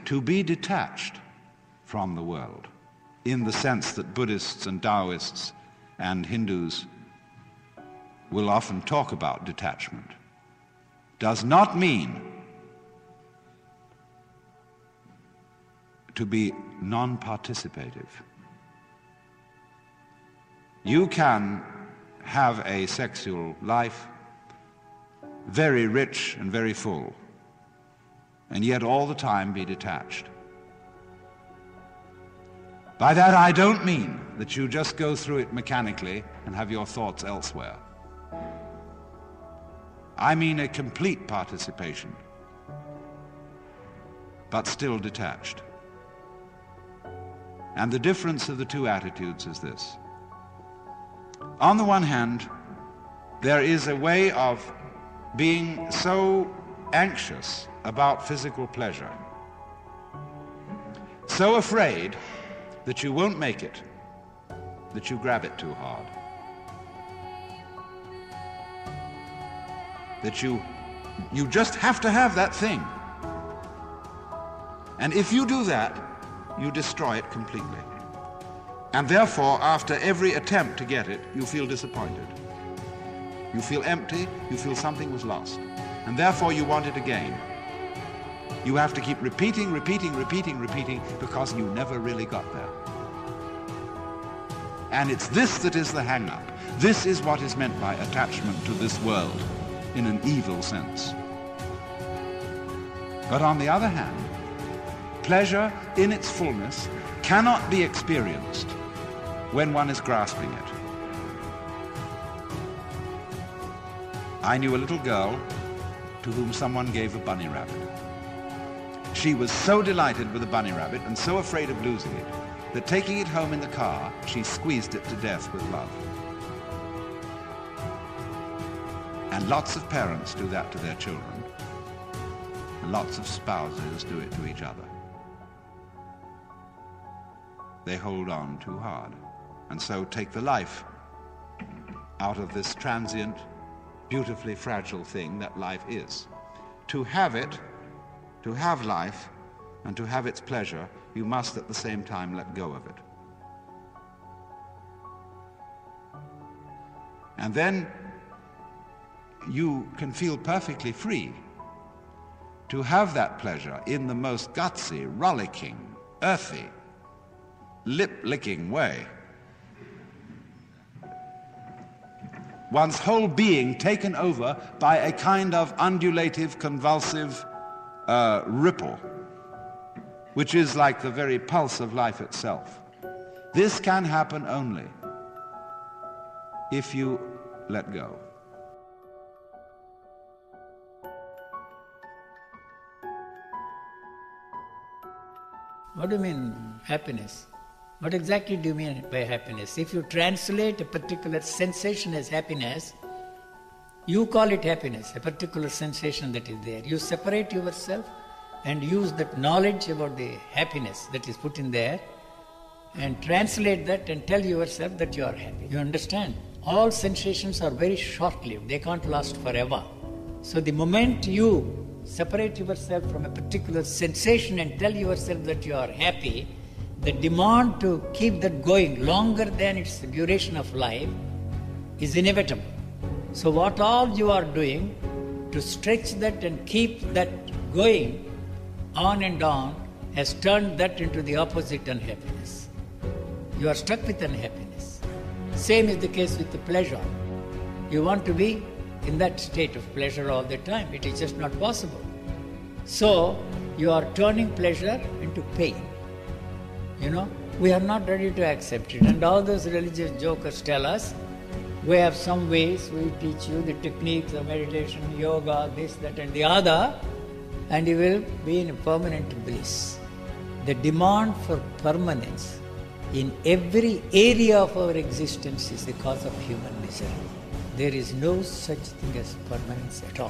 to be detached from the world, in the sense that Buddhists and Taoists and Hindus will often talk about detachment, does not mean to be non-participative. You can have a sexual life very rich and very full, and yet all the time be detached. By that I don't mean that you just go through it mechanically and have your thoughts elsewhere. I mean a complete participation, but still detached. And the difference of the two attitudes is this. On the one hand, there is a way of being so anxious about physical pleasure, so afraid that you won't make it, that you grab it too hard, that you just have to have that thing. And if you do that, you destroy it completely. And therefore, after every attempt to get it, you feel disappointed. You feel empty, you feel something was lost. And therefore you want it again. You have to keep repeating, because you never really got there. And it's this that is the hang-up. This is what is meant by attachment to this world, in an evil sense. But on the other hand, pleasure in its fullness cannot be experienced when one is grasping it. I knew a little girl to whom someone gave a bunny rabbit. She was so delighted with the bunny rabbit and so afraid of losing it that taking it home in the car, she squeezed it to death with love. And lots of parents do that to their children, and lots of spouses do it to each other. They hold on too hard, and so take the life out of this transient, beautifully fragile thing that life is. To have it, to have life, and to have its pleasure, you must at the same time let go of it. And then you can feel perfectly free to have that pleasure in the most gutsy, rollicking, earthy, lip-licking way. One's whole being taken over by a kind of undulative, convulsive ripple, which is like the very pulse of life itself. This can happen only if you let go. What do you mean happiness? What exactly do you mean by happiness? If you translate a particular sensation as happiness, you call it happiness, a particular sensation that is there. You separate yourself and use that knowledge about the happiness that is put in there and translate that and tell yourself that you are happy. You understand? All sensations are very short-lived. They can't last forever. So the moment you separate yourself from a particular sensation and tell yourself that you are happy, the demand to keep that going longer than its duration of life is inevitable. So what all you are doing to stretch that and keep that going on and on has turned that into the opposite unhappiness. You are stuck with unhappiness. Same is the case with the pleasure. You want to be in that state of pleasure all the time. It is just not possible. So you are turning pleasure into pain. You know, we are not ready to accept it. And all those religious jokers tell us, we have some ways, we teach you the techniques of meditation, yoga, this, that and the other, and you will be in permanent bliss. The demand for permanence in every area of our existence is the cause of human misery. There is no such thing as permanence at all.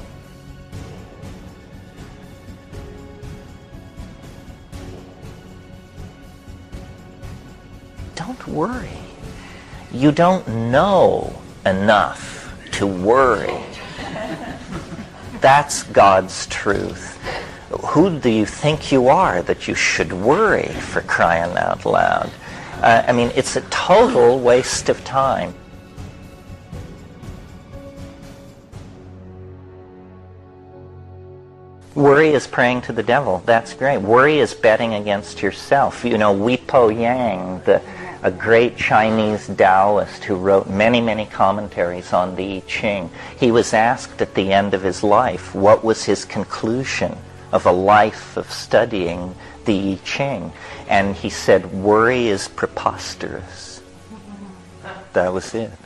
Don't worry. You don't know enough to worry. That's God's truth. who do you think you are that you should worry, for crying out loud? I mean, it's a total waste of time. Worry is praying to the devil. That's great. Worry is betting against yourself. You know, Hui Po Yang, a great Chinese Taoist who wrote many, many commentaries on the I Ching, he was asked at the end of his life what was his conclusion of a life of studying the I Ching. And he said, worry is preposterous. That was it.